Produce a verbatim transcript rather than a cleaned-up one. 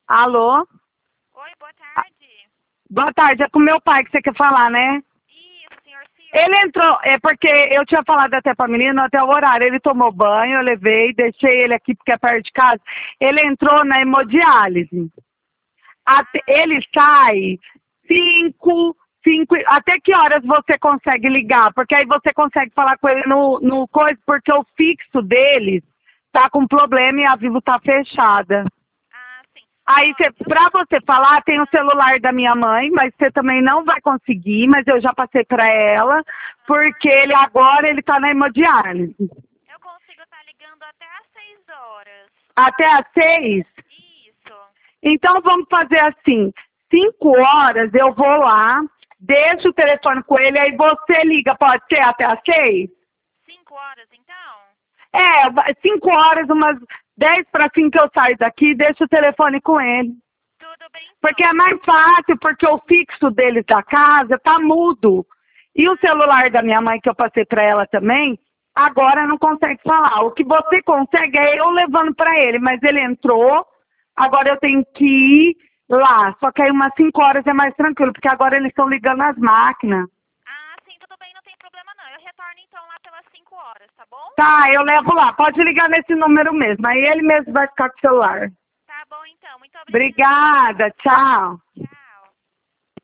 Alô? Oi, boa tarde. Boa tarde, é com meu pai que você quer falar, né? Isso, senhor Silvio. Ele entrou, é porque eu tinha falado até pra menina, até o horário, ele tomou banho, eu levei, deixei ele aqui porque é perto de casa. Ele entrou na hemodiálise. Até, ele sai cinco, cinco, até que horas você consegue ligar? Porque aí você consegue falar com ele no, no coisa, porque o fixo dele tá com problema e a Vivo tá fechada. Ah, sim. Aí, Ó, cê, eu... pra você falar, tem o celular da minha mãe, mas você também não vai conseguir, mas eu já passei pra ela, porque ele agora ele tá na hemodiálise. eu consigo estar ligando até às seis horas. Até às seis? Isso. Então vamos fazer assim, cinco horas eu vou lá, deixo o telefone com ele, aí você liga, pode ser até às seis? Cinco horas, então? É, vai- cinco horas, umas dez para cinco eu saio daqui, deixo o telefone com ele. Tudo bem, então. Porque é mais fácil, porque o fixo deles da casa tá mudo. E o celular da minha mãe, que eu passei para ela também, agora não consegue falar. O que você consegue é eu levando para ele, mas ele entrou, agora eu tenho que ir lá. Só que aí umas cinco horas é mais tranquilo, porque agora eles estão ligando as máquinas. Ah, sim, tudo bem, não tem problema não. Eu retorno então lá pelas cinco horas, tá bom? Tá, eu levo lá. Pode ligar nesse número mesmo. Aí ele mesmo vai ficar com o celular. Tá bom, então. Muito obrigada. Obrigada, tchau. Tchau.